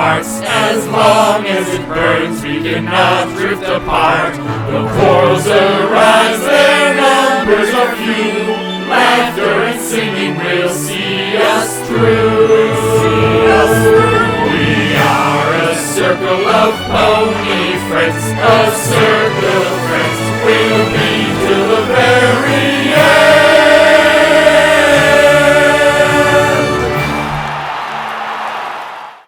hearts. As long as it burns, we cannot drift apart. The quarrels arise, their numbers are few. Laughter and singing will see us through. We are a circle of pony friends, a circle